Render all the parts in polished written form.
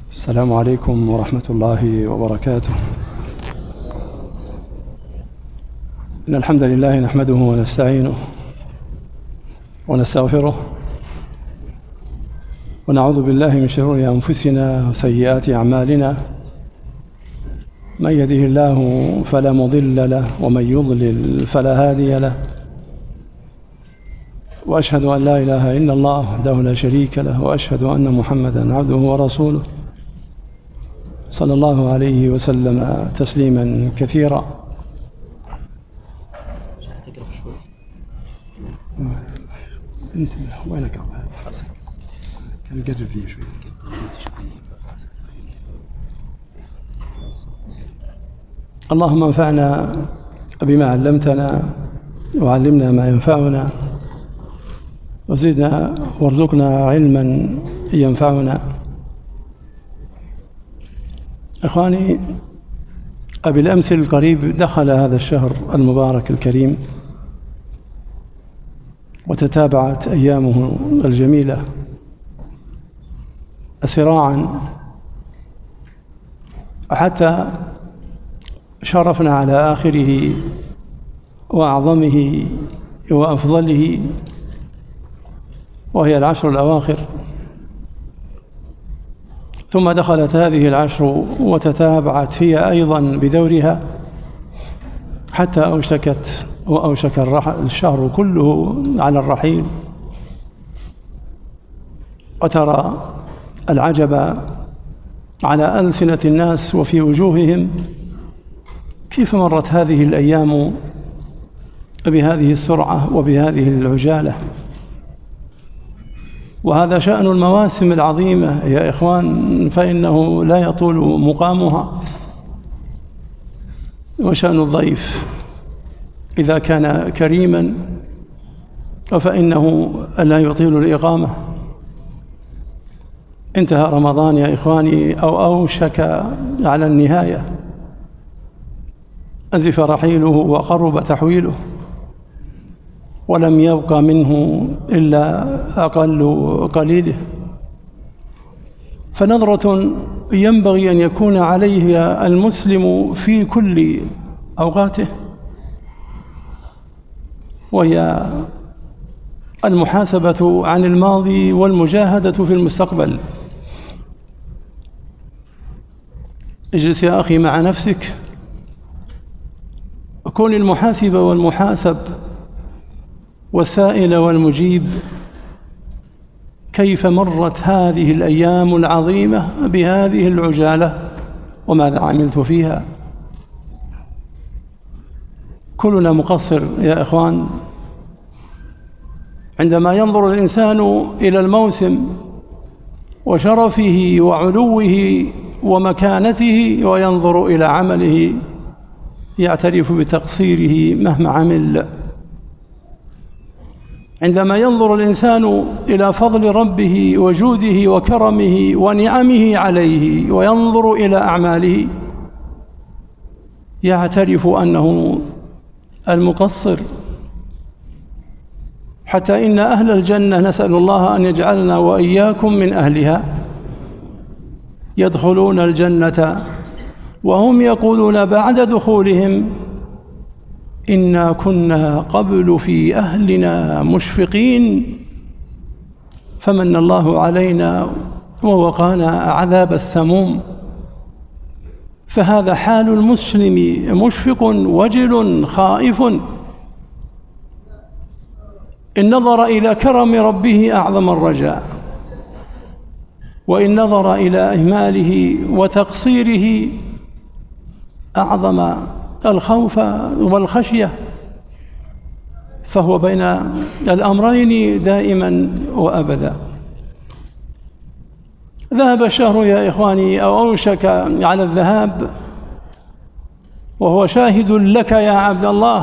السلام عليكم ورحمة الله وبركاته. إن الحمد لله نحمده ونستعينه ونستغفره ونعوذ بالله من شرور أنفسنا وسيئات أعمالنا. من يهده الله فلا مضل له ومن يضلل فلا هادي له، وأشهد أن لا إله إلا الله وحده لا شريك له، وأشهد أن محمدًا عبده ورسوله صلى الله عليه وسلم تسليما كثيرا. انتبه وينك كان قرب ذي شوي. اللهم انفعنا بما علمتنا وعلمنا ما ينفعنا وزدنا وارزقنا علما ينفعنا. إخواني، بالأمس القريب دخل هذا الشهر المبارك الكريم وتتابعت أيامه الجميلة سراعا حتى شرفنا على آخره وأعظمه وأفضله، وهي العشر الأواخر. ثم دخلت هذه العشر وتتابعت هي أيضا بدورها حتى أوشك الشهر كله على الرحيل. وترى العجب على ألسنة الناس وفي وجوههم كيف مرت هذه الأيام بهذه السرعة وبهذه العجالة. وهذا شأن المواسم العظيمة يا إخوان، فإنه لا يطول مقامها. وشأن الضيف إذا كان كريما فإنه لا يطيل الإقامة. انتهى رمضان يا إخواني أو أوشك على النهاية، أزف رحيله وقرب تحويله، ولم يبق منه إلا أقل قليله. فنظرة ينبغي أن يكون عليها المسلم في كل أوقاته، وهي المحاسبة عن الماضي والمجاهدة في المستقبل. اجلس يا أخي مع نفسك، كن المحاسب والمحاسب والسائل والمجيب. كيف مرت هذه الأيام العظيمة بهذه العجالة، وماذا عملت فيها؟ كلنا مقصر يا إخوان. عندما ينظر الإنسان إلى الموسم وشرفه وعلوه ومكانته وينظر إلى عمله يعترف بتقصيره مهما عمل. عندما ينظر الإنسان إلى فضل ربه وجوده وكرمه ونعمه عليه وينظر إلى أعماله يعترف أنه المقصر. حتى إن أهل الجنة، نسأل الله أن يجعلنا وإياكم من أهلها، يدخلون الجنة وهم يقولون بعد دخولهم: إنا كنا قبل في أهلنا مشفقين فمن الله علينا ووقانا عذاب السموم. فهذا حال المسلم، مشفق وجل خائف. إن نظر إلى كرم ربه أعظم الرجاء، وإن نظر إلى إهماله وتقصيره أعظم الخوف والخشية. فهو بين الأمرين دائما وأبدا. ذهب الشهر يا إخواني أو أوشك على الذهاب، وهو شاهد لك يا عبد الله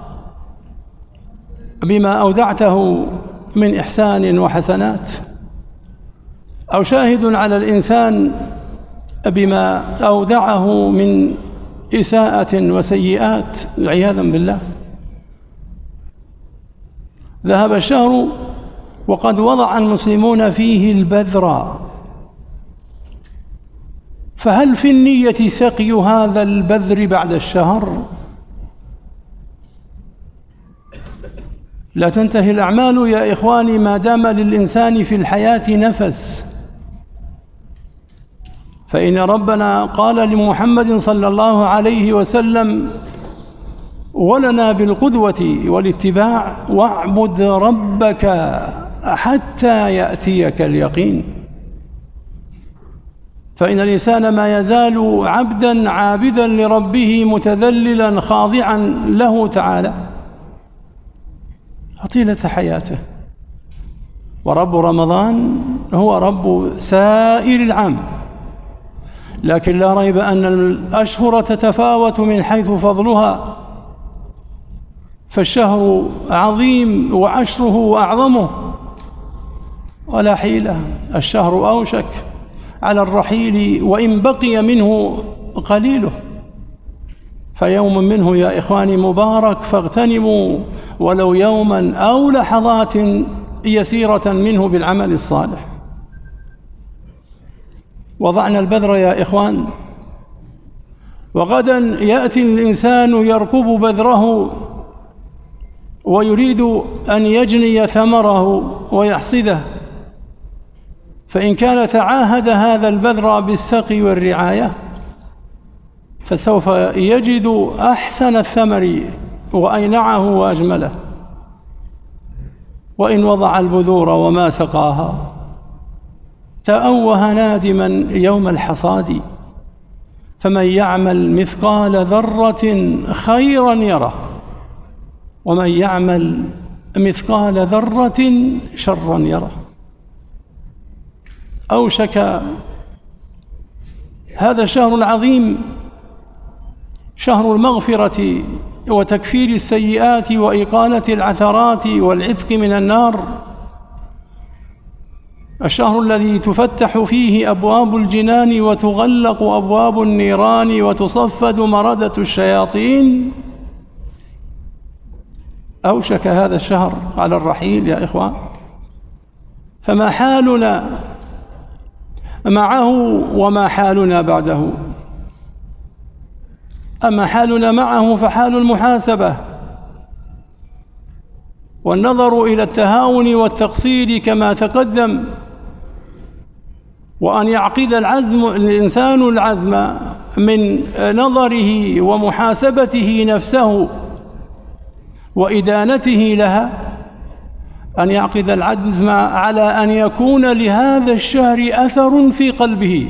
بما أودعته من إحسان وحسنات، أو شاهد على الإنسان بما أودعه من إساءة وسيئات عياذا بالله. ذهب الشهر وقد وضع المسلمون فيه البذر فهل في النية سقي هذا البذر بعد الشهر؟ لا تنتهي الأعمال يا إخواني ما دام للإنسان في الحياة نفس. فإن ربنا قال لمحمد صلى الله عليه وسلم ولنا بالقدوة والاتباع واعبد ربك حتى يأتيك اليقين. فإن الإنسان ما يزال عبدا عابدا لربه متذللا خاضعا له تعالى طيلة حياته. ورب رمضان هو رب سائر العام، لكن لا ريب أن الأشهر تتفاوت من حيث فضلها، فالشهر عظيم وعشره أعظمه ولا حيلة. الشهر أوشك على الرحيل وإن بقي منه قليله، فيوم منه يا إخواني مبارك فاغتنموا ولو يوما أو لحظات يسيرة منه بالعمل الصالح. وضعنا البذر يا إخوان، وغدا يأتي الإنسان يركب بذره ويريد أن يجني ثمره ويحصده، فإن كان تعاهد هذا البذر بالسقي والرعاية فسوف يجد أحسن الثمر وأينعه وأجمله. وإن وضع البذور وما سقاها تأوه نادما يوم الحصاد، فمن يعمل مثقال ذرة خيرا يره ومن يعمل مثقال ذرة شرا يره. أوشك هذا الشهر العظيم شهر المغفرة وتكفير السيئات وإقالة العثرات والعتق من النار، الشهر الذي تفتح فيه أبواب الجنان وتغلق أبواب النيران وتصفد مردة الشياطين. أوشك هذا الشهر على الرحيل يا إخوان، فما حالنا معه وما حالنا بعده؟ أما حالنا معه فحال المحاسبة والنظر إلى التهاون والتقصير كما تقدم، وأن يعقد الإنسان العزم من نظره ومحاسبته نفسه وإدانته لها، أن يعقد العزم على أن يكون لهذا الشهر أثر في قلبه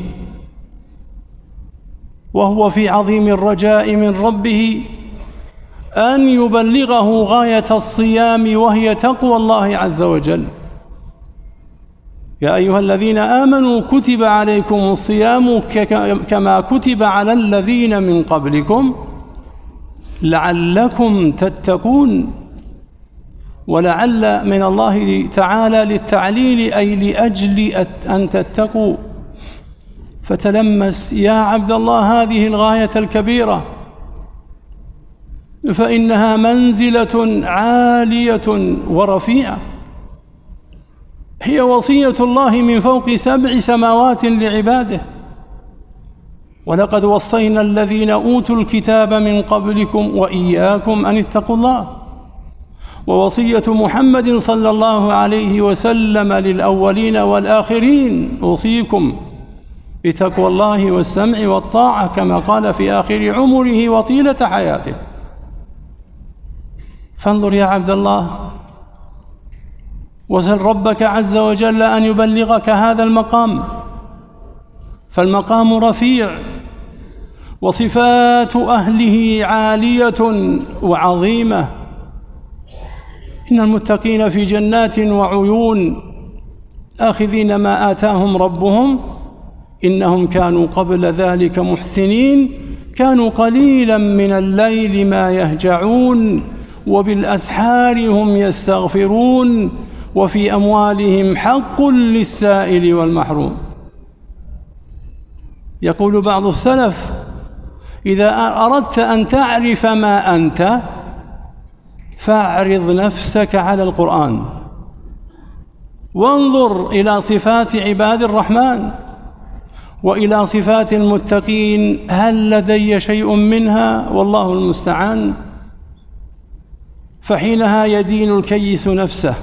وهو في عظيم الرجاء من ربه أن يبلغه غاية الصيام وهي تقوى الله عز وجل. يا أيها الذين آمنوا كتب عليكم الصيام كما كتب على الذين من قبلكم لعلكم تتقون. ولعل من الله تعالى للتعليل أي لأجل أن تتقوا. فتلمس يا عبد الله هذه الغاية الكبيرة، فإنها منزلة عالية ورفيعة، هي وصية الله من فوق 7 سماوات لعباده. ولقد وصينا الذين أوتوا الكتاب من قبلكم وإياكم أن اتقوا الله. ووصية محمد صلى الله عليه وسلم للأولين والآخرين أوصيكم بتقوى الله والسمع والطاعة كما قال في آخر عمره وطيلة حياته. فانظر يا عبد الله وسل ربك عز وجل أن يبلغك هذا المقام، فالمقام رفيع وصفات أهله عالية وعظيمة. إن المتقين في جنات وعيون آخذين ما آتاهم ربهم إنهم كانوا قبل ذلك محسنين، كانوا قليلا من الليل ما يهجعون وبالأسحار هم يستغفرون وفي أموالهم حق للسائل والمحروم. يقول بعض السلف إذا أردت أن تعرف ما أنت فاعرض نفسك على القرآن وانظر إلى صفات عباد الرحمن وإلى صفات المتقين هل لدي شيء منها؟ والله المستعان. فحينها يدين الكيس نفسه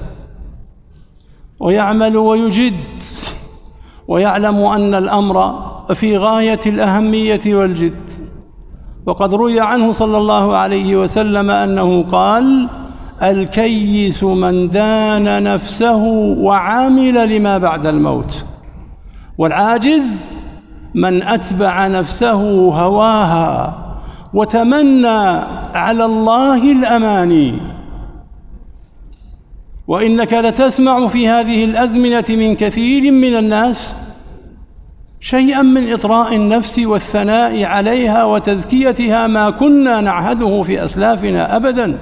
ويعمل ويجد ويعلم أن الأمر في غاية الأهمية والجد. وقد روي عنه صلى الله عليه وسلم أنه قال: الكيس من دان نفسه وعمل لما بعد الموت، والعاجز من أتبع نفسه هواها وتمنى على الله الأماني. وإنك لتسمع في هذه الأزمنة من كثير من الناس شيئا من إطراء النفس والثناء عليها وتزكيتها ما كنا نعهده في أسلافنا أبدا.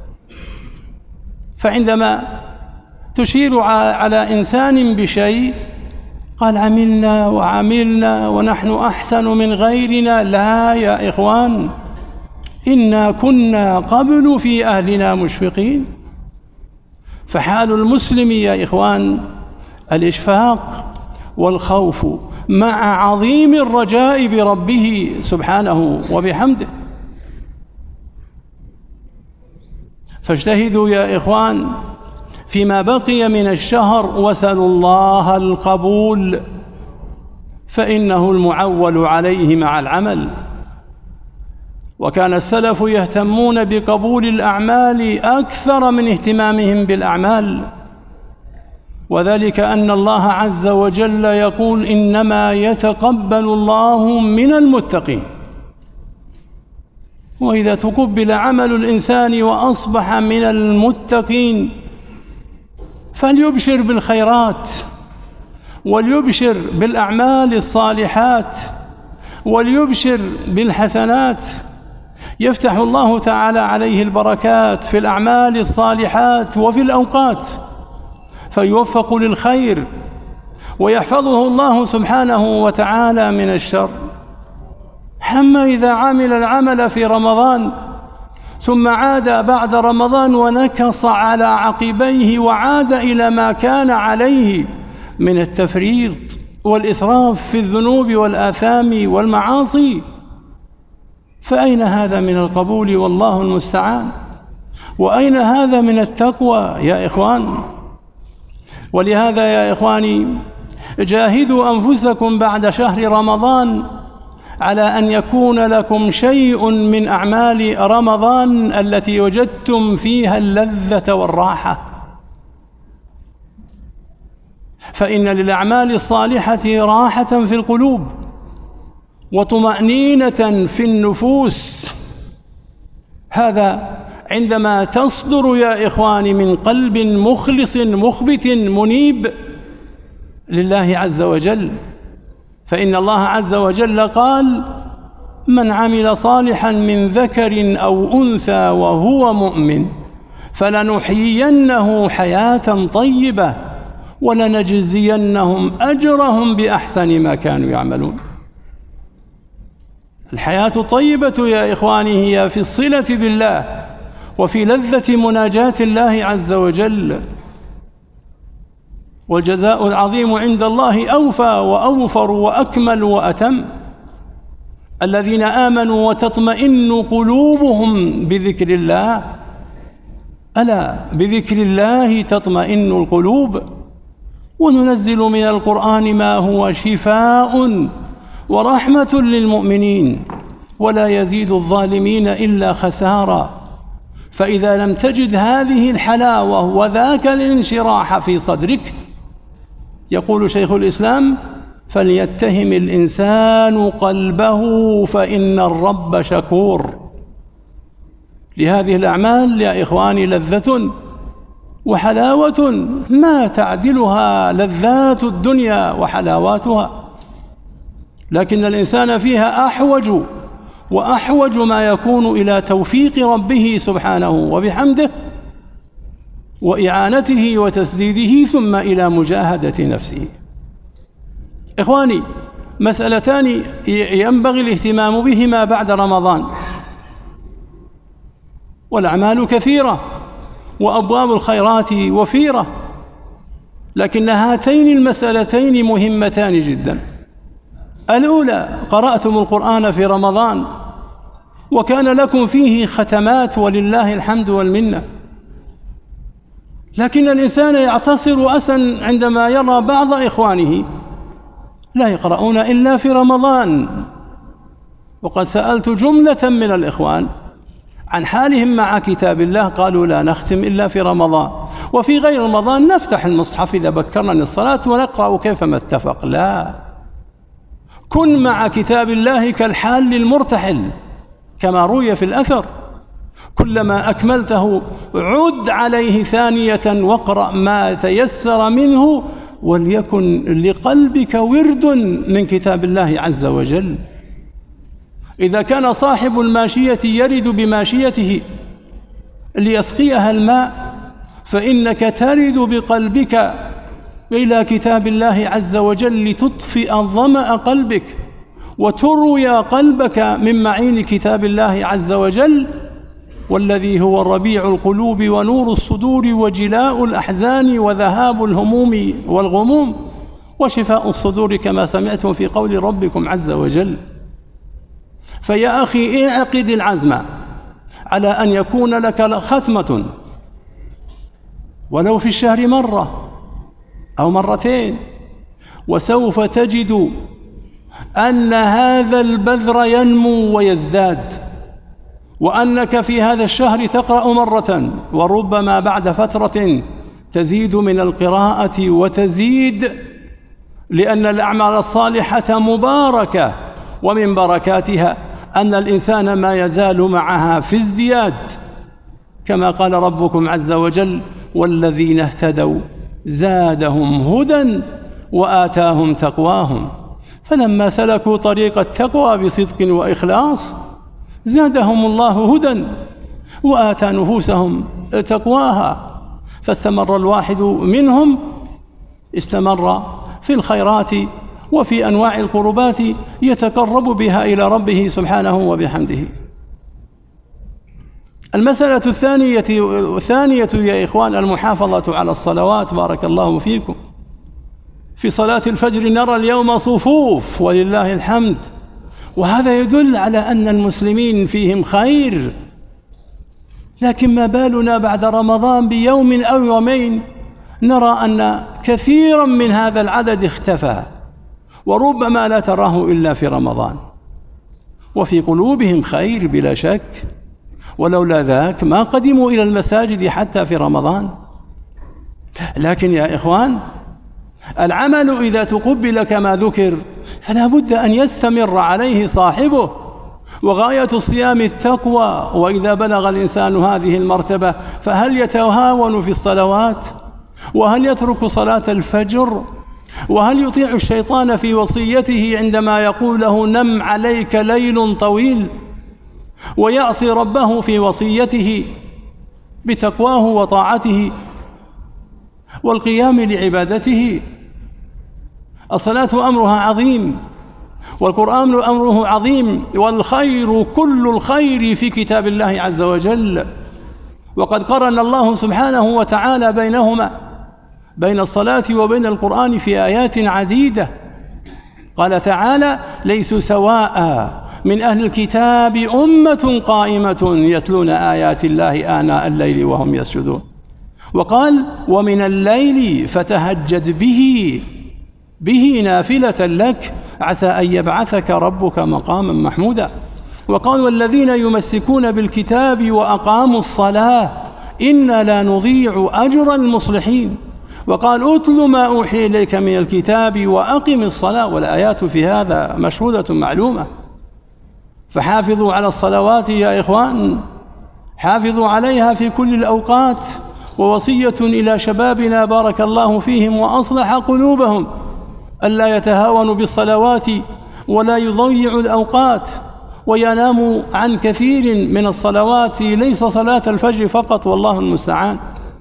فعندما تشير على إنسان بشيء قال: عملنا وعملنا ونحن أحسن من غيرنا. لا يا إخوان، إنا كنا قبل في أهلنا مشفقين. فحال المسلم يا إخوان الإشفاق والخوف مع عظيم الرجاء بربه سبحانه وبحمده. فاجتهدوا يا إخوان فيما بقي من الشهر واسألوا الله القبول، فإنه المعول عليه مع العمل. وكان السلف يهتمون بقبول الأعمال أكثر من اهتمامهم بالأعمال، وذلك أن الله عز وجل يقول: إنما يتقبل الله من المتقين. وإذا تقبل عمل الإنسان وأصبح من المتقين فليبشر بالخيرات، وليبشر بالأعمال الصالحات، وليبشر بالحسنات. يفتح الله تعالى عليه البركات في الأعمال الصالحات وفي الأوقات، فيوفق للخير ويحفظه الله سبحانه وتعالى من الشر. أما إذا عمل العمل في رمضان ثم عاد بعد رمضان ونكص على عقبيه وعاد إلى ما كان عليه من التفريط والإسراف في الذنوب والآثام والمعاصي، فأين هذا من القبول؟ والله المستعان. وأين هذا من التقوى يا إخوان؟ ولهذا يا إخواني جاهدوا أنفسكم بعد شهر رمضان على أن يكون لكم شيء من أعمال رمضان التي وجدتم فيها اللذة والراحة. فإن للأعمال الصالحة راحة في القلوب وطمأنينة في النفوس. هذا عندما تصدر يا إخواني من قلب مخلص مخبت منيب لله عز وجل. فإن الله عز وجل قال: من عمل صالحا من ذكر أو أنثى وهو مؤمن فلنحيينه حياة طيبة ولنجزينهم أجرهم بأحسن ما كانوا يعملون. الحياة الطيبة يا إخواني هي في الصلة بالله وفي لذة مناجاة الله عز وجل. والجزاء العظيم عند الله أوفى وأوفر وأكمل وأتم: الذين آمنوا وتطمئن قلوبهم بذكر الله. ألا بذكر الله تطمئن القلوب. وننزل من القرآن ما هو شفاء ورحمة للمؤمنين ولا يزيد الظالمين إلا خسارا. فإذا لم تجد هذه الحلاوة وذاك الانشراح في صدرك، يقول شيخ الإسلام: فليتهم الإنسان قلبه فإن الرب شكور. لهذه الأعمال يا إخواني لذة وحلاوة ما تعدلها لذات الدنيا وحلاواتها، لكن الإنسان فيها أحوج ما يكون إلى توفيق ربه سبحانه وبحمده وإعانته وتسديده، ثم إلى مجاهدة نفسه. إخواني، مسألتان ينبغي الاهتمام بهما بعد رمضان، والأعمال كثيرة وأبواب الخيرات وفيرة، لكن هاتين المسألتين مهمتان جدا. الأولى: قرأتم القرآن في رمضان وكان لكم فيه ختمات ولله الحمد والمنة، لكن الإنسان يعتصر أسا عندما يرى بعض إخوانه لا يقرؤون إلا في رمضان. وقد سألت جملة من الإخوان عن حالهم مع كتاب الله، قالوا لا نختم إلا في رمضان، وفي غير رمضان نفتح المصحف إذا بكرنا للصلاة ونقرأ كيفما اتفق. لا، كن مع كتاب الله كالحال للمرتحل كما روي في الأثر: كلما أكملته عد عليه ثانية واقرأ ما تيسر منه، وليكن لقلبك ورد من كتاب الله عز وجل. إذا كان صاحب الماشية يرد بماشيته ليسقيها الماء، فإنك ترد بقلبك إلى كتاب الله عز وجل لتطفئ ظمأ قلبك وتروي قلبك من معين كتاب الله عز وجل، والذي هو ربيع القلوب ونور الصدور وجلاء الأحزان وذهاب الهموم والغموم وشفاء الصدور، كما سمعتم في قول ربكم عز وجل. فيا أخي، اعقد العزم على أن يكون لك ختمة ولو في الشهر مرة أو مرتين، وسوف تجد أن هذا البذر ينمو ويزداد، وأنك في هذا الشهر تقرأ مرة، وربما بعد فترة تزيد من القراءة وتزيد، لأن الأعمال الصالحة مباركة، ومن بركاتها أن الإنسان ما يزال معها في ازدياد، كما قال ربكم عز وجل: والذين اهتدوا زادهم هدى وآتاهم تقواهم. فلما سلكوا طريق التقوى بصدق وإخلاص زادهم الله هدى وآتى نفوسهم تقواها، فاستمر الواحد منهم استمر في الخيرات وفي أنواع القربات يتقرب بها إلى ربه سبحانه وبحمده. المسألة الثانية يا إخوان المحافظة على الصلوات. بارك الله فيكم. في صلاة الفجر نرى اليوم صفوف ولله الحمد، وهذا يدل على أن المسلمين فيهم خير، لكن ما بالنا بعد رمضان بيوم أو يومين نرى أن كثيرا من هذا العدد اختفى، وربما لا تراه إلا في رمضان، وفي قلوبهم خير بلا شك، ولولا ذاك ما قدموا إلى المساجد حتى في رمضان. لكن يا إخوان، العمل إذا تقبل كما ذكر فلا بد أن يستمر عليه صاحبه، وغاية الصيام التقوى. وإذا بلغ الإنسان هذه المرتبة فهل يتهاون في الصلوات؟ وهل يترك صلاة الفجر؟ وهل يطيع الشيطان في وصيته عندما يقول له: نم عليك ليل طويل؟ ويعصي ربه في وصيته بتقواه وطاعته والقيام لعبادته. الصلاة أمرها عظيم، والقرآن أمره عظيم، والخير كل الخير في كتاب الله عز وجل. وقد قرن الله سبحانه وتعالى بينهما، بين الصلاة وبين القرآن، في آيات عديدة. قال تعالى: ليسوا سواء من أهل الكتاب أمة قائمة يتلون آيات الله آناء الليل وهم يسجدون. وقال: ومن الليل فتهجد به نافلة لك عسى أن يبعثك ربك مقاما محمودا. وقال: والذين يمسكون بالكتاب وأقاموا الصلاة إنا لا نضيع أجر المصلحين. وقال: أتل ما أوحي إليك من الكتاب وأقم الصلاة. والآيات في هذا مشهودة معلومة. فحافظوا على الصلوات يا إخوان، حافظوا عليها في كل الأوقات. ووصية إلى شبابنا بارك الله فيهم وأصلح قلوبهم ألا يتهاونوا بالصلوات ولا يضيعوا الأوقات ويناموا عن كثير من الصلوات، ليس صلاة الفجر فقط، والله المستعان.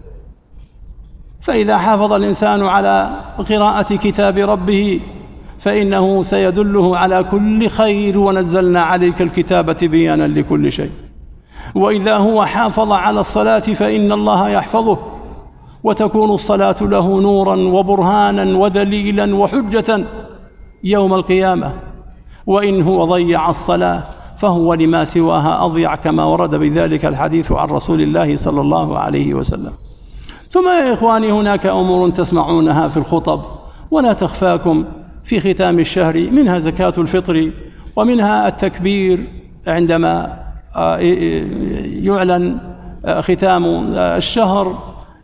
فإذا حافظ الإنسان على قراءة كتاب ربه فإنه سيدله على كل خير، ونزلنا عليك الكتاب تبيانا لكل شيء. وإذا هو حافظ على الصلاة فإن الله يحفظه، وتكون الصلاة له نورا وبرهانا ودليلا وحجة يوم القيامة. وإن هو ضيع الصلاة فهو لما سواها أضيع، كما ورد بذلك الحديث عن رسول الله صلى الله عليه وسلم. ثم يا إخواني هناك أمور تسمعونها في الخطب ولا تخفاكم في ختام الشهر، منها زكاة الفطر، ومنها التكبير عندما يعلن ختام الشهر،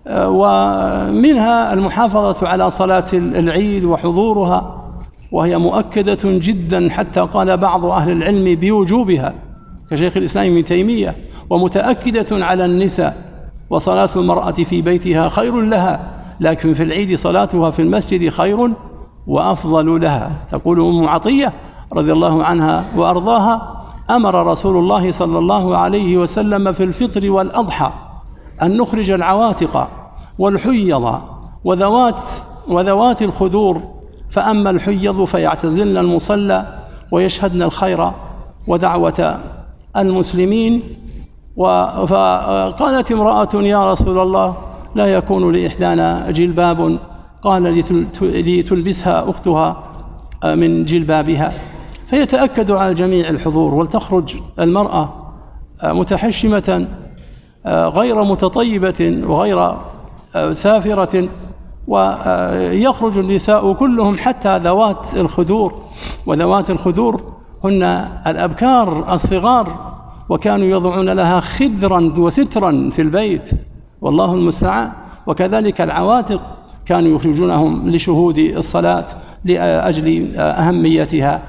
ومنها المحافظة على صلاة العيد وحضورها، وهي مؤكدة جدا حتى قال بعض أهل العلم بوجوبها كشيخ الإسلام ابن تيمية، ومتأكدة على النساء، وصلاة المرأة في بيتها خير لها، لكن في العيد صلاتها في المسجد خير وأفضل لها. تقول أم عطية رضي الله عنها وأرضاها: أمر رسول الله صلى الله عليه وسلم في الفطر والأضحى أن نخرج العواتق والحيض وذوات الخدور، فأما الحيض فيعتزلن المصلى ويشهدن الخير ودعوة المسلمين. فقالت امرأة: يا رسول الله، لا يكون لإحدانا جلباب، قال: لتلبسها أختها من جلبابها. فيتأكد على الجميع الحضور، ولتخرج المرأة متحشمة غير متطيبة وغير سافرة، ويخرج النساء كلهم حتى ذوات الخدور، وذوات الخدور هن الأبكار الصغار، وكانوا يضعون لها خدرا وسترا في البيت، والله المستعان. وكذلك العواتق كانوا يخرجونهم لشهود الصلاة لأجل أهميتها.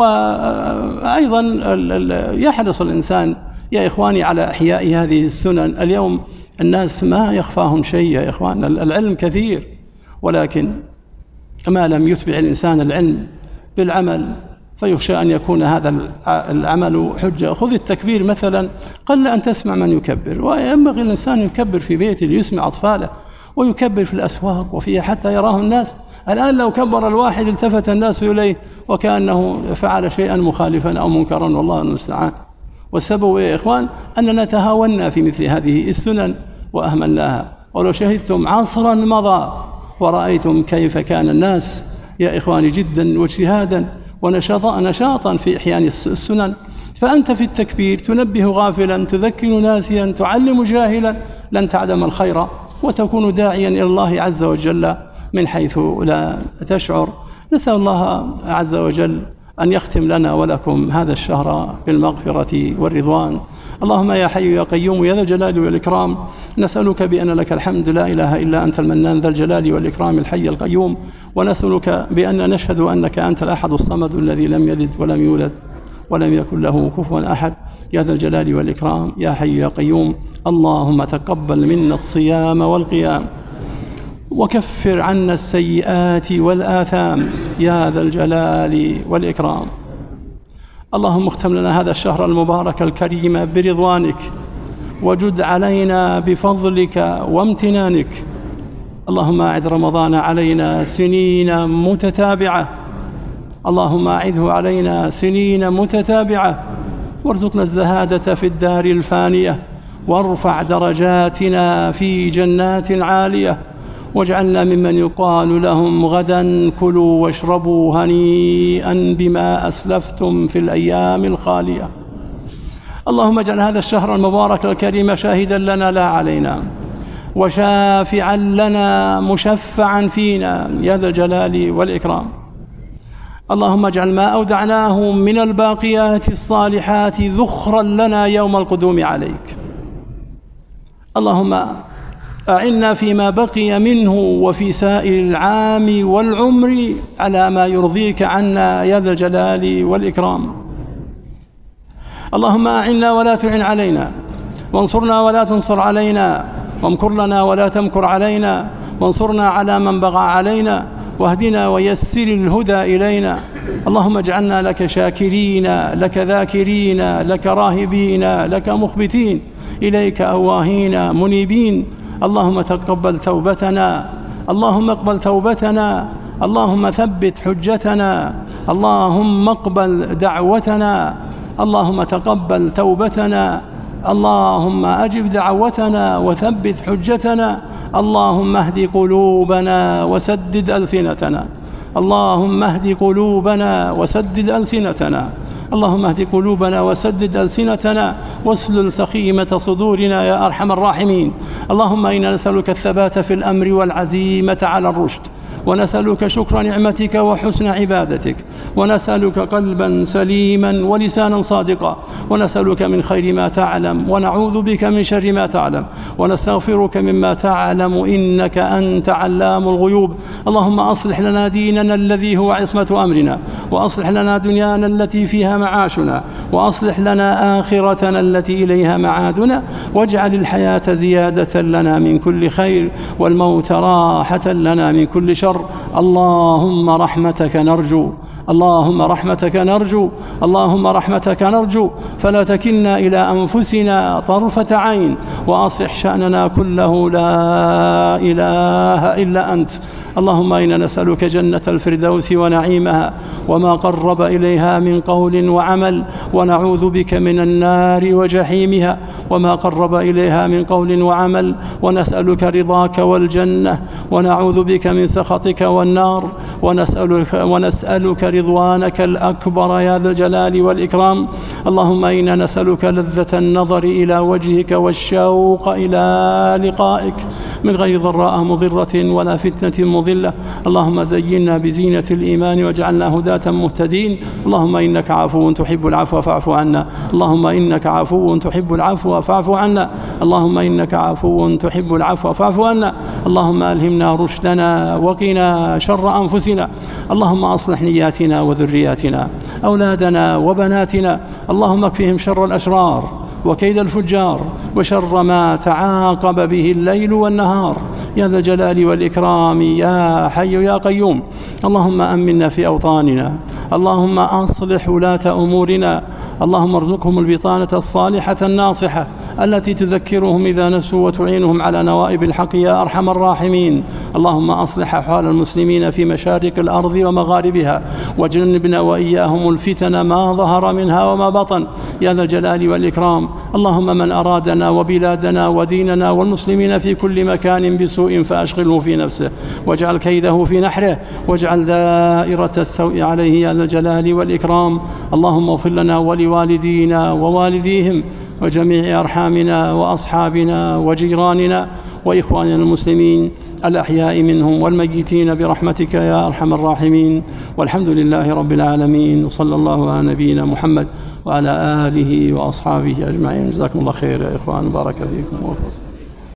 وأيضا يحرص الإنسان يا إخواني على إحياء هذه السنن. اليوم الناس ما يخفاهم شيء يا إخوان، العلم كثير، ولكن ما لم يتبع الإنسان العلم بالعمل فيخشى أن يكون هذا العمل حجة. خذ التكبير مثلا، قل أن تسمع من يكبر، وينبغي الإنسان يكبر في بيته ليسمع أطفاله، ويكبر في الأسواق وفيها حتى يراه الناس. الآن لو كبر الواحد التفت الناس إليه وكأنه فعل شيئا مخالفا أو منكرا، والله المستعان. والسبب يا إخوان أننا تهاونا في مثل هذه السنن وأهملناها. ولو شهدتم عصرا مضى ورأيتم كيف كان الناس يا إخواني جدا واجتهادا ونشاطا في إحيان السنن، فأنت في التكبير تنبه غافلا، تذكر ناسيا، تعلم جاهلا، لن تعدم الخير وتكون داعيا إلى الله عز وجل من حيث لا تشعر. نسأل الله عز وجل أن يختم لنا ولكم هذا الشهر بالمغفرة والرضوان. اللهم يا حي يا قيوم يا ذا الجلال والإكرام، نسألك بأن لك الحمد لا إله إلا أنت المنان ذا الجلال والإكرام الحي القيوم، ونسألك بأن نشهد أنك أنت الأحد الصمد الذي لم يلد ولم يولد ولم يكن له كفوا أحد، يا ذا الجلال والإكرام يا حي يا قيوم. اللهم تقبل منا الصيام والقيام، وكفر عنا السيئات والآثام يا ذا الجلال والإكرام. اللهم اختم لنا هذا الشهر المبارك الكريم برضوانك، وجد علينا بفضلك وامتنانك. اللهم أعد رمضان علينا سنين متتابعة، اللهم أعده علينا سنين متتابعة، وارزقنا الزهادة في الدار الفانية، وارفع درجاتنا في جنات عالية، واجعلنا ممن يقال لهم غدا كلوا واشربوا هنيئا بما أسلفتم في الأيام الخالية. اللهم اجعل هذا الشهر المبارك الكريم شاهدا لنا لا علينا، وشافعا لنا مشفعا فينا يا ذا الجلال والإكرام. اللهم اجعل ما أودعناه من الباقيات الصالحات ذخرا لنا يوم القدوم عليك. اللهم أعنا فيما بقي منه وفي سائر العام والعمر على ما يرضيك عنا يا ذا الجلال والإكرام. اللهم أعنا ولا تعن علينا، وانصرنا ولا تنصر علينا، وامكر لنا ولا تمكر علينا، وانصرنا على من بغى علينا، واهدنا ويسر الهدى إلينا. اللهم اجعلنا لك شاكرين، لك ذاكرين، لك راهبين، لك مخبتين، إليك أواهين منيبين. اللهم تقبل توبتنا، اللهم اقبل توبتنا، اللهم ثبت حجتنا، اللهم اقبل دعوتنا، اللهم تقبل توبتنا، اللهم أجب دعوتنا وثبت حجتنا، اللهم اهد قلوبنا وسدد ألسنتنا. اللهم اهد قلوبنا وسدد ألسنتنا، اللهم اهد قلوبنا وسدد ألسنتنا واسلل سخيمة صدورنا يا أرحم الراحمين. اللهم إنا نسألك الثبات في الأمر والعزيمة على الرشد، ونسألك شكر نعمتك وحسن عبادتك، ونسألك قلبا سليما ولسانا صادقا، ونسألك من خير ما تعلم ونعوذ بك من شر ما تعلم، ونستغفرك مما تعلم إنك أنت علام الغيوب. اللهم أصلح لنا ديننا الذي هو عصمة أمرنا، وأصلح لنا دنيانا التي فيها معاشنا، وأصلح لنا آخرتنا التي إليها معادنا، واجعل الحياة زيادة لنا من كل خير، والموت راحة لنا من كل شر. اللهم رحمتك نرجو، اللهم رحمتك نرجو، اللهم رحمتك نرجو، فلا تكلنا إلى أنفسنا طرفة عين، وأصلح شأننا كله، لا إله إلا أنت. اللهم إنا نسألك جنة الفردوس ونعيمها وما قرب إليها من قول وعمل، ونعوذ بك من النار وجحيمها وما قرب إليها من قول وعمل، ونسألك رضاك والجنة، ونعوذ بك من سخطك والنار، ونسألك رضوانك الأكبر يا ذا الجلال والإكرام. اللهم إنا نسألك لذة النظر إلى وجهك والشوق إلى لقائك من غير ضراء مضرة ولا فتنة مضلة. اللهم زينا بزينة الإيمان واجعلنا هداة مهتدين. اللهم إنك عفو تحب العفو فاعف عنا، اللهم إنك عفو تحب العفو فاعف عنا، اللهم إنك عفو تحب العفو فاعف عنا. اللهم ألهمنا رشدنا وقنا شر أنفسنا. اللهم أصلح نياتنا وذرياتنا، أولادنا وبناتنا، اللهم اكفهم شر الأشرار وكيد الفجار وشر ما تعاقب به الليل والنهار يا ذا الجلال والإكرام يا حي يا قيوم. اللهم أمنا في أوطاننا، اللهم أصلح ولاة أمورنا، اللهم ارزقهم البطانة الصالحة الناصحة التي تذكرهم إذا نسوا وتعينهم على نوائب الحق يا أرحم الراحمين. اللهم أصلح أحوال المسلمين في مشارق الأرض ومغاربها، وجنبنا وإياهم الفتن ما ظهر منها وما بطن يا ذا الجلال والإكرام. اللهم من أرادنا وبلادنا وديننا والمسلمين في كل مكان بسوء فأشغله في نفسه، واجعل كيده في نحره، واجعل دائرة السوء عليه يا ذا الجلال والإكرام. اللهم اغفر لنا ولوالدينا ووالديهم وجميع أرحامنا وأصحابنا وجيراننا وإخواننا المسلمين الأحياء منهم والميتين برحمتك يا أرحم الراحمين. والحمد لله رب العالمين، وصلى الله على نبينا محمد وعلى آله وأصحابه أجمعين. جزاكم الله خير يا إخوان، بارك فيكم.